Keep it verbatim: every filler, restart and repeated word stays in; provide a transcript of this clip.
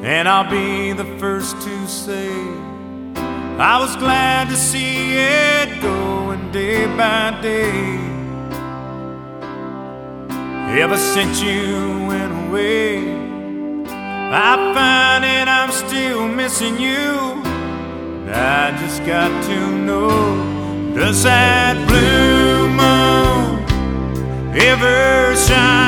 and I'll be the first to say I was glad to see it going day by day. Ever since you went away, I find that I'm still missing you. I just got to know, does that blue moon ever shine